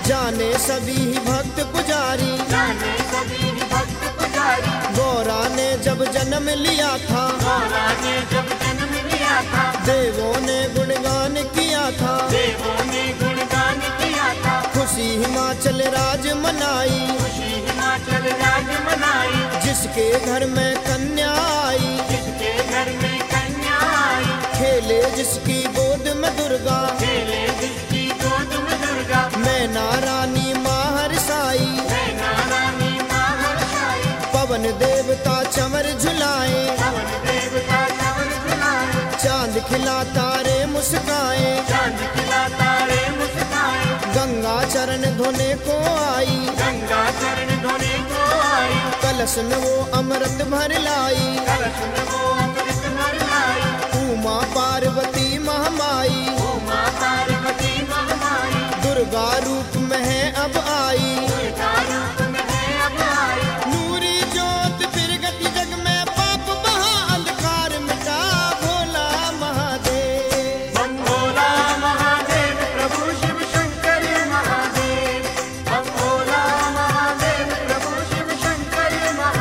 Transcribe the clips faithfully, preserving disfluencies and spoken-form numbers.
जाने सभी भक्त पुजारी, जाने सभी भक्त पुजारी। गौरा ने जब जन्म लिया था, गौरा ने जब जन्म लिया था, देवों ने गुणगान किया था, देवों ने गुणगान किया था। खुशी हिमाचल राज मनाई, खुशी हिमाचल राज मनाई। जिसके घर में कन्या आई, जिसके घर में कन्या आई, खेले जिसकी गोद में दुर्गा, खेले जिसकी गोद में दुर्गा। मैना रानी माहर साई, मैना रानी माहर साई। पवन देवता चमर झुलाए, पवन देवता चमर झुलाए, चांद खिला तारे मुस्काए, चांद खिला तारे मुस्काए। गंगा चरण धोने को आई, गंगा चरण धोने को आई, कलश में वो अमृत भर लाई, कलश में वो अमृत भर लाई। उमा पार्वती महामाई, उमा पार्वती महामाई, दुर्गा रूप में है अब आई, दुर्गा रूप में है अब आई। नूरी ज्योत प्रगति जग में, पाप बहा अंधकार मिटा, भोला महादेव। बम भोला महादेव प्रभु शिव शंकर महादेव। बम भोला महादेव प्रभु शिव शंकर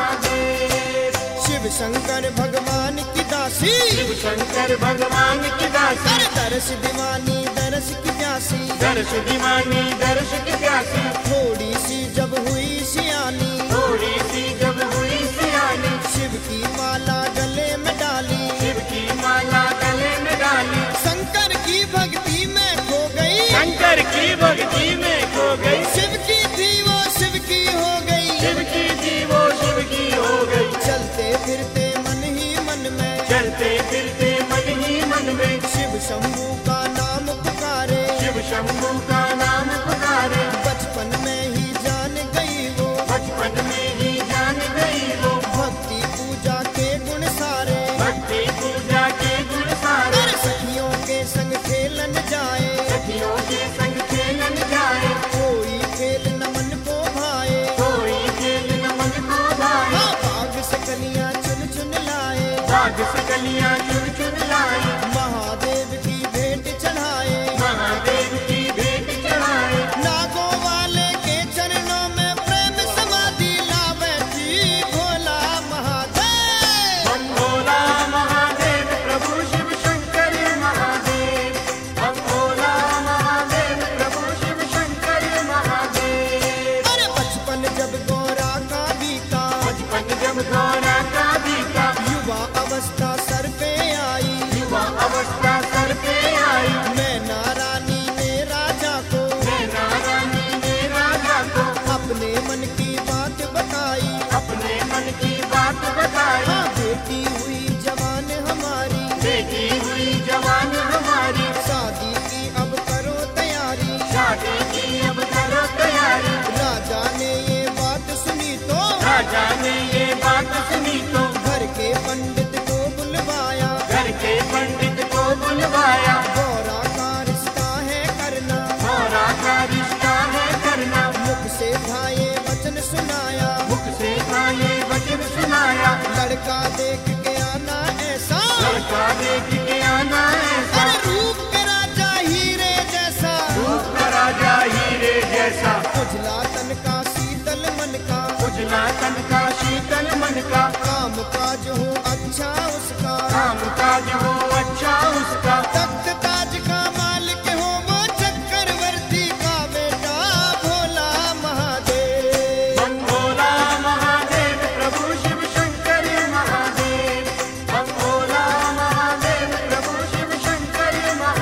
महादेव। शिव शंकर भगवान की दासी, शिव शंकर भगवान की दासी। अरे दर्श दीवानी दर्श की प्यासी, दर्श दीवानी दर्श की प्यासी। थोड़ी सी जब हुई सियानी, थोड़ी सी जब हुई सियानी, शिव की माला गले में डाली, शिव की माला गले में डाली। शंकर की भक्ति में खो गई, शंकर की भक्ति में खो गई। शिव की थी वो शिव की हो गई, शिव की थी वो शिव की हो गई। चलते फिरते मन ही मन में, चलते फिरते मन ही मन में, शिव शंभू का नाम पुकारे, शिव शंभू का नाम पुकारे। बचपन में ही जान गई वो, बचपन में ही जान गई वो, भक्ति पूजा के गुण सारे, भक्ति पूजा के गुण सारे। अरे सखियों के संग खेलन जाए, सखियों के संग खेलन जाए, कोई खेल न मन को भाए, कोई खेल न मन को भाए। हाँ, बाग से कलियां चुन चुन लाए, बाग से कलियां चुन चुन लाए, महादेव की भेंट चढ़ाए, महादेव की भेंट चढ़ाए। नागों वाले के चरणों में प्रेम समाधि लावे जी, भोला महादेव। बम भोला महादेव प्रभु शिव शंकर महादेव। बम भोला महादेव प्रभु शिव शंकर महादेव। अरे बचपन जब गौरा का बीता, बचपन जब गौरा का बीता, युवा अवस्था सर पे आई, युवा अवस्था सर पे आई। मैना रानी ने राजा को, मैना रानी ने राजा को अपने मन की बात बताई, अपने मन की बात बताई। हाँ, बेटी हुई जवान हमारी, बेटी हुई जवान हमारी, शादी की अब करो तैयारी। शादी की अब करो तैयारी। राजा ने ये बात सुनी तो, राजा ने ये बात सुनी तो, घर के पंडित को बुलवाया, घर के पंडित को बुलवाया। गौरा का रिश्ता है करना, गौरा का रिश्ता है करना। मुख से था ये वचन सुनाया, मुख से था ये वचन सुनाया। लड़का देख के आना ऐसा, लड़का देख के आना ऐसा, अरे रूप के राजा हीरे जैसा, रूप का राजा हीरे जैसा, उजला तन का शीतल मन का, उजला तन का शीतल मन का। काम काज हो अच्छा उसका, काम काज हो अच्छा उसका, तख्त ताज का मालिक हो वो चक्रवर्ती का बेटा, भोला महादेव। बम भोला महादेव प्रभु शिव शंकर महादेव। बम भोला महादेव प्रभु शिव शंकर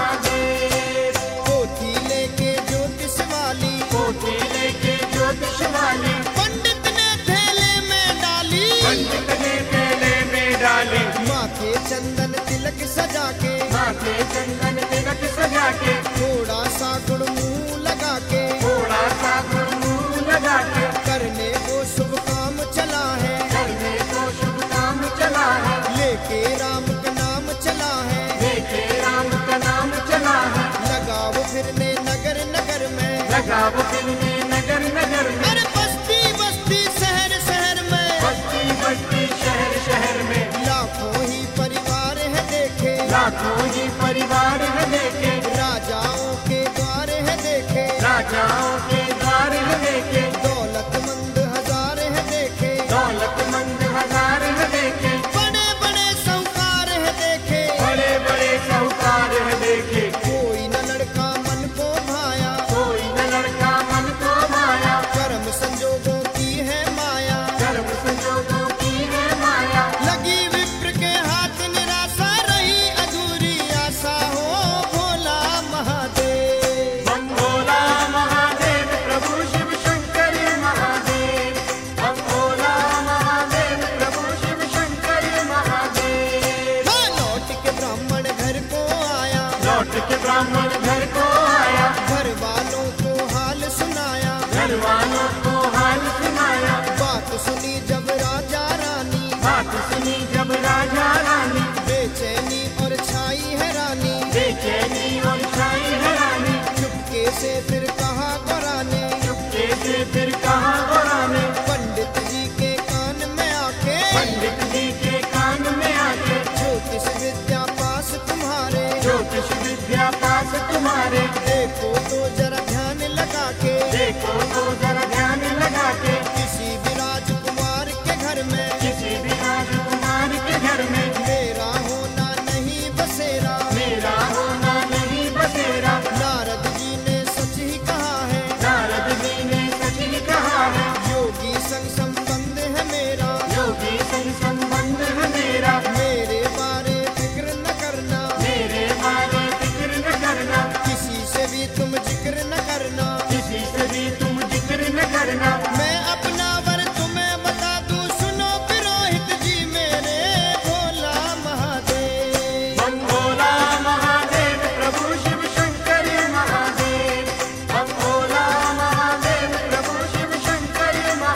महादेव। पोथी लेके ज्योतिष वाली, पोथी लेके ज्योतिष वाली, पंडित ने थैले में डाली, पंडित ने थैले में डाली, माथे चंदन तिलक सजा के, माथे चंदन तिलक सजा के, थोड़ा सा गुड़ मुंह लगा के, थोड़ा सा गुड़ मुंह लगा के, करने को शुभ काम चला है, करने को शुभ काम चला है, लेके राम का नाम चला है, लेके राम का नाम चला है, लगा वो फिरने नगर नगर में, लगा वो फिरने नगर नगर में, अरे बस्ती बस्ती शहर शहर में, बस्ती बस्ती शहर शहर में, लाखों ही परिवार है देखे, लाखों ही परिवार है देखे, राजाओं के द्वार है देखे, राजाओं के देखे, दौलतमंद हजार है देखे, दौलतमंद हजार है देखे, बड़े बड़े साहूकार है देखे, बड़े बड़े साहूकार है देखे, कोई न लड़का मन को भाया, कोई न लड़का मन को भाया, कर्म संजोगों की है माया, कर्म संजोगों की है माया, लगी विप्र के हाथ निराशा, रही अधूरी आशा हो भोला महादेव। बम भोला महादेव प्रभु शिव शंकर महादेव, बम भोला महादेव प्रभु शिव शंकर महादेव। हाँ, लौट के ब्राह्मण घर को आया, लौट के ब्राह्मण घर को आया, घर वालों को हाल सुनाया, घर वालों को हाल सुनाया, बात सुनी जब राजा रानी, बात सुनी जब राजा रानी, बेचैनी और छाई है रानी, बेचैनी और छाई है रानी, चुपके से फिर कहा गौराने, चुपके से फिर कहा गौराने, पंडित जी के कान में आके, पंडित जी के कान में आके, ज्योतिष विद्या पास तुम्हारे, ज्योतिष विद्या पास तुम्हारे, देखो तो जरा ध्यान लगा के, देखो तो जरा ध्यान लगा के, किसी भी राजकुमार के घर में, किसी भी राजकुमार के घर में, मेरा होना नहीं बसेरा, मेरा होना नहीं बसेरा। नारद जी ने सच ही कहा है, नारद जी ने सच ही कहा है, योगी संग संबंध है मेरा, योगी संग संबंध है मेरा, मेरे बारे फिक्र न करना, मेरे बारे फिक्र न करना, किसी से भी तुम जिक्र न करना, किसी से भी तुम जिक्र न करना। मैं अपना वर तुम्हें बता दूं, सुनो पुरोहित जी मेरे भोला महादेव। बम भोला महादेव प्रभु शिव शंकर महादेव, बम भोला महादेव प्रभु शिव शंकर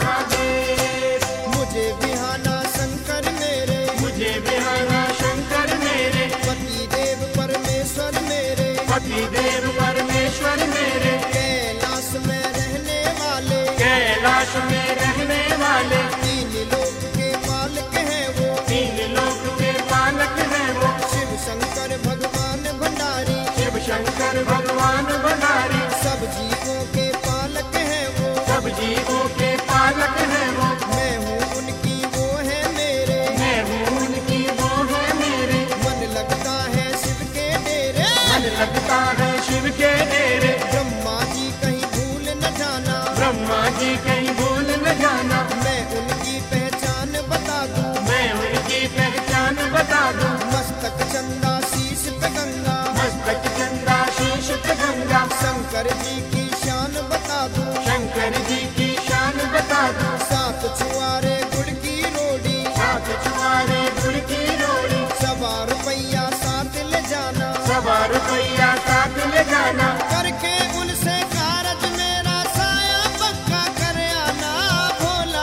महादेव। मुझे बिहाना शंकर मेरे, मुझे बिहाना शंकर मेरे, पति देव परमेश्वर मेरे, पति देव परमेश्वर मेरे, कैलाश में रहने वाले, कैलाश में रहने वाले, तीन लोक के मालिक हैं वो, तीन लोक के पालक हैं वो, शिव शंकर भगवान भंडारी, शिव शंकर भगवान भंडारी, सब जीवों के पालक हैं वो, सब जीवों के पालक हैं वो, मैं हूँ उनकी वो है मेरे, मैं हूँ उनकी वो है मेरे, मन लगता है शिव के डेरे, मन लगता है शिव के डेरे, ब्रह्मा जी कहीं भूल न जाना, ब्रह्मा जी कहीं भूल न जाना, मैं उनकी पहचान बता दूं, मैं उनकी पहचान बता दूं, मस्तक चंदा शीश पे गंगा, मस्तक चंदा शीश पे गंगा, शंकर जी की शान बता दूं, शंकर जी की शान बता दूं, सात छुआरे गुड़ की रोटी, सात छुआरे गुड़ की रोटी, सवा रुपया साथ ले जाना, सवा रुपया साथ ले जाना, करके उनसे कारज मेरा साया पक्का कर आना भोला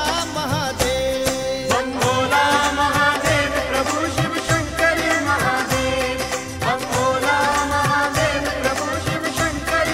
महादेव। बम भोला महादेव प्रभु शिव शंकर महादेव, बम भोला महादेव प्रभु शिव शंकर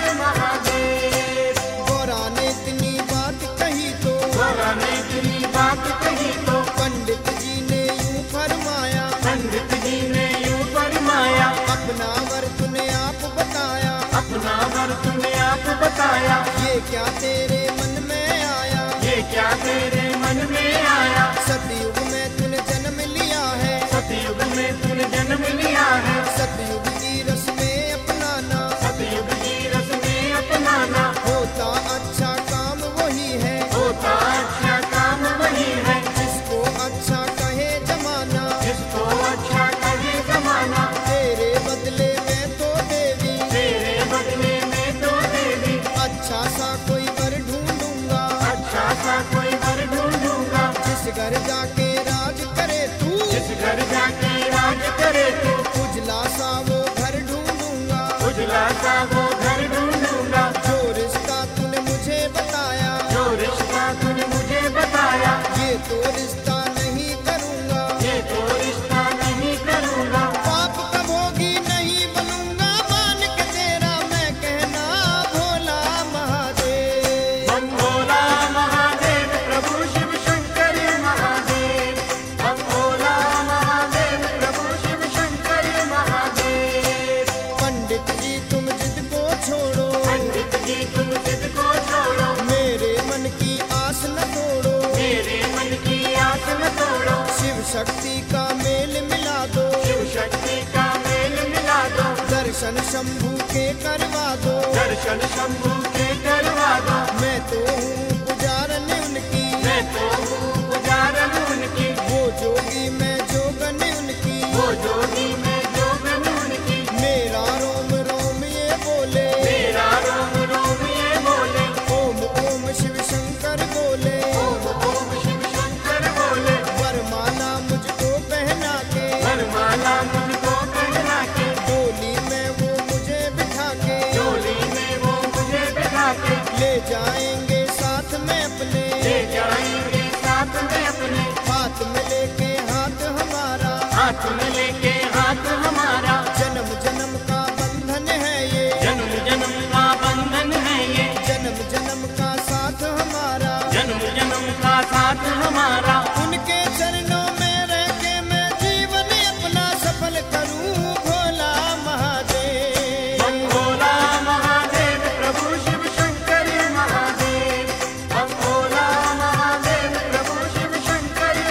महादेव। गौरा ने इतनी बात कही तो, गौरा ने इतनी बात कही तो, पंडित जी ने यूं फरमाया, पंडित जी ने यूं फरमाया, अपना वर तूने आप बताया, अपना वर तूने आप बताया, ये क्या तेरे मन में आया, ये क्या तेरे मन में आया, सतयुग में तूने जन्म लिया है, सतयुग में तूने जन्म लिया है, सतयुग की रस में अपनाना, सतयुग की रस में अपनाना, होता अच्छा काम वही है, होता अच्छा काम वही है, जिसको अच्छा कहे जमाना, जिसको अच्छा कहे जमाना, तेरे बदले में तो देवी, तेरे बदले में तो देवी, अच्छा सा कोई वर ढूंढूंगा, अच्छा सा कोई वर ढूंढूंगा, जिस घर जाके राज करे तू, जिस घर जाके राज करे तू, उजला सा वो घर ढूंढूंगा, उजला सा वो घर ढूंढूंगा, जो रिश्ता तूने मुझे बताया, जो रिश्ता तूने मुझे बताया, ये तो रिश्ता नहीं करूंगा, ये तो रिश्ता नहीं करूंगा, पाप का भोगी नहीं बनूंगा, मान के तेरा मैं कहना भोला महादेव। बम भोला महादेव प्रभु शिव शंकर महादेव, दर्शन शंभू के करवा दो, दर्शन शंभू के करवा दो। मैं तो हूँ पुजारन उनकी, मैं तो हूँ पुजारन उनकी, वो जोगी मैं जोगन उनकी, वो जोगी मैं जोगन उनकी। मेरा रोम रोम ये बोले, मेरा रोम रोम ये बोले, ओम ओम शिव शंकर बोले, ओम ओम शिव शंकर बोले। वरमाला मुझको पहना के, वरमाला मुझको पहना के, डोली में वो मुझे बिठा के, डोली में वो मुझे बिठा के, ले जाएंगे साथ में अपने, ले जाएंगे साथ में अपने। हाथ में लेके हाथ हमारा, हाथ में लेके हाथ हमारा, जन्म जन्म का बंधन है ये, जन्म जन्म का बंधन है ये, जन्म जन्म का साथ हमारा, जन्म जन्म का साथ हमारा। उनके चरणों में रह के मैं जीवन अपना सफल करूं, भोला महादेव। हम भोला महादेव प्रभु शिव शंकर महादेव, हम भोला महादेव प्रभु शिव शंकर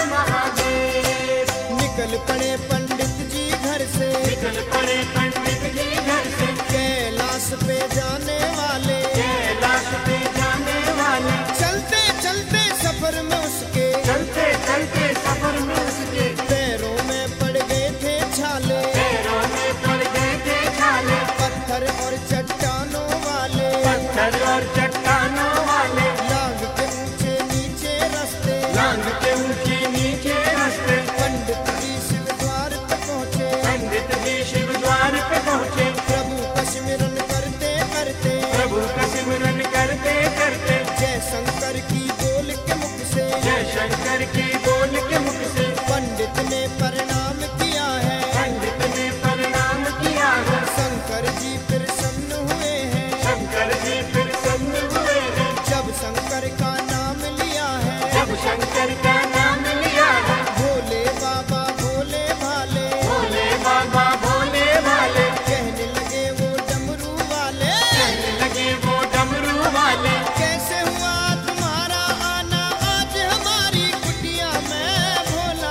महादेव। निकल पड़े पंडित जी घर से, निकल पड़े पंडित जी घर से, कैलाश पे जाने वाले, कैलाश पे जाने वाले। चलते चलते सफर में उसके, चलते चलते सफर में उसके, पैरों में पड़ गए थे छाले, पैरों में पड़ गए थे छाले। पत्थर और चट्टानों वाले, पत्थर और चट्टानों वाले, लांग के ऊंचे नीचे रास्ते, लांग के ऊंचे नीचे रास्ते। पंडित जी शिव द्वार पे पहुँचे, पंडित जी शिव द्वार पे पहुँचे, प्रभु का सिमरन करते करते, प्रभु का सिमरन करते करते, जय शंकर की बोल के मुख से, जय शंकर की बोल के मुख से, पंडित ने प्रणाम किया है, पंडित ने प्रणाम किया है। शंकर जी प्रसन्न हुए हैं, शंकर जी प्रसन्न हुए हैं, जब शंकर का नाम लिया है, जब शंकर का नाम लिया है। भोले बाबा भोले भाले, भोले बाबा भोले भाले, कहने लगे वो डमरू वाले, कहने लगे वो डमरू वाले। कैसे हुआ तुम्हारा आना आज हमारी कुटिया में, भोला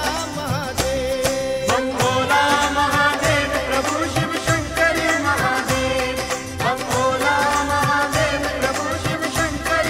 महादेव। हम भोला महादेव प्रभु शिव शंकर महादेव, हम भोला महादेव प्रभु शिव शंकर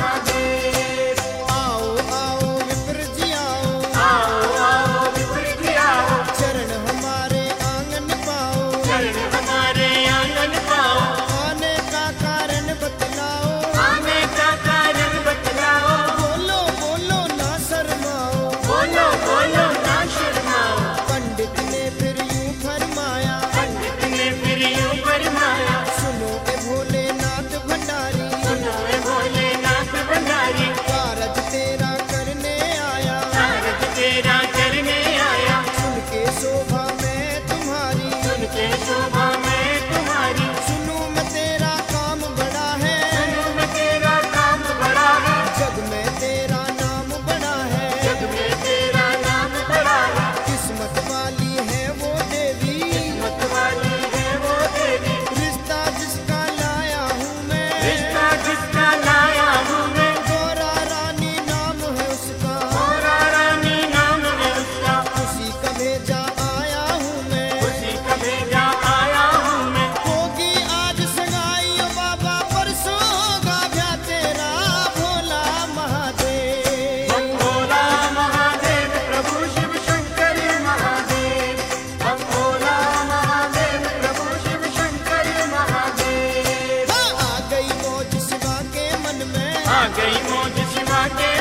महादेव। आओ आओ विप्र जी आओ, आओ आओ विप्र जी आओ, चरण हमारे आंगन पाओ, चरण हमारे आंगन पाओ, आने का कारण बतलाओ, आने का कारण बतलाओ। बोलो बोलो ना शर्माओ, बोलो बोलो ना शर्माओ, पंडित ने फिर यूं फरमाया, पंडित ने फिर यूं फरमाया। सुनो ए भोलेनाथ भंडारी, सुनो ए भोलेनाथ भंडारी, कारज तेरा करने आया, कारज तेरा करने आया। सुन के शोभा में तुम्हारी, सुन के शोभा में तुम्हारी, सुनूं मैं तेरा काम बड़ा है, सुनो मैं तेरा काम बड़ा है, जग में तेरा नाम बड़ा है, जग में तेरा नाम बड़ा है। किस्मत वाली है वो देवी, किस्मत वाली है वो देवी, रिश्ता जिसका लाया हूँ मैं, रिश्ता जिसका लाया हूँ मैं। गौरा रानी नाम है उसका, गौरा रानी नाम है उसका, उसी का भेजा आया हूँ मैं, उसी का भेजा आया हूँ मैं। होगी आज सगाई ओ बाबा, परसों होगा ब्याह तेरा, भोला महादेव। हम भोला महादेव प्रभु शिव शंकर महादेव, हम भोला महादेव प्रभु शिव शंकर महादेव। हाँ, आ गई मौज शिवा के मन में, आ गई मौज शिवा के